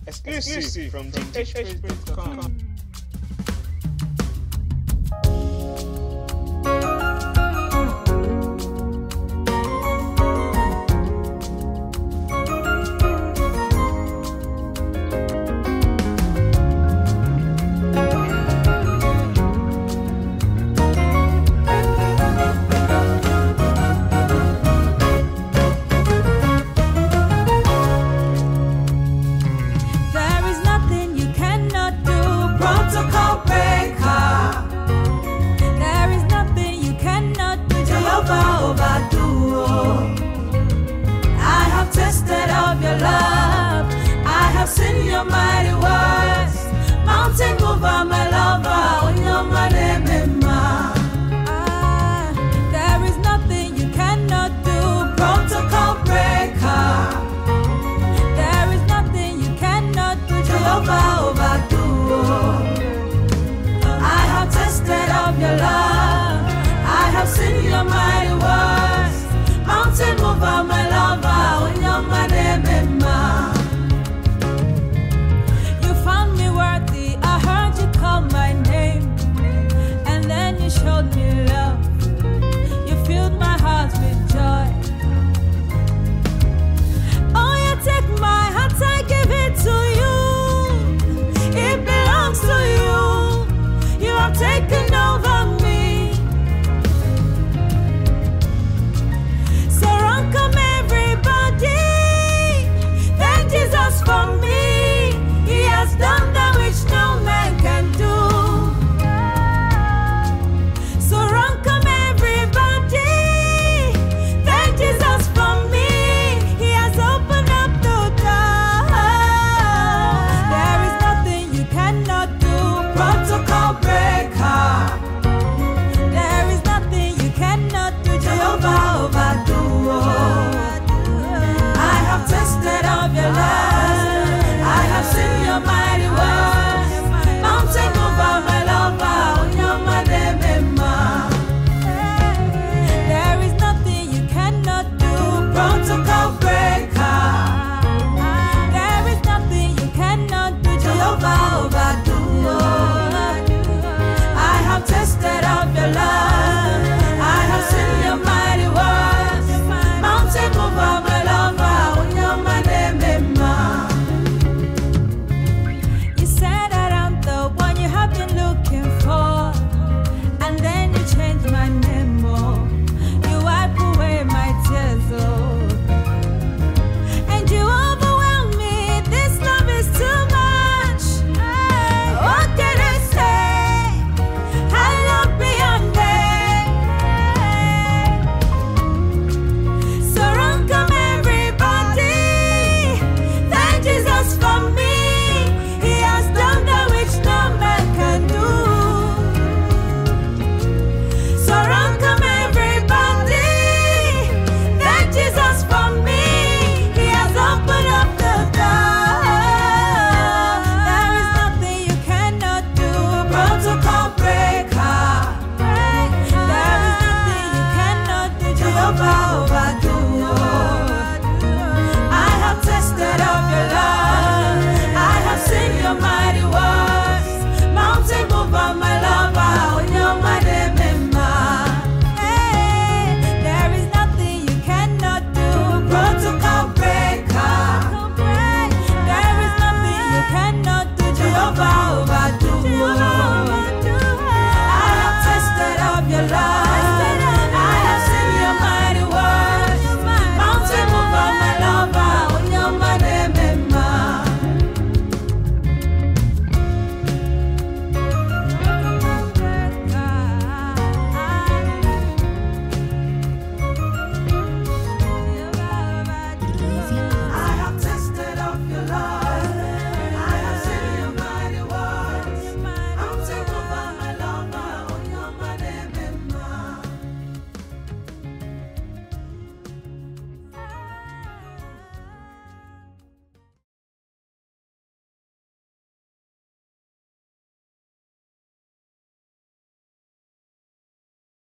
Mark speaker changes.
Speaker 1: Exclusive from DHHpraise.com.
Speaker 2: Sing your mighty words, mountain mover, my lover, on your manema. There is nothing you cannot do, protocol breaker. There is nothing you cannot do, Jehovah overdo. I have tasted of your love, I have seen your mighty words, mountain mover, my lover, on your manema.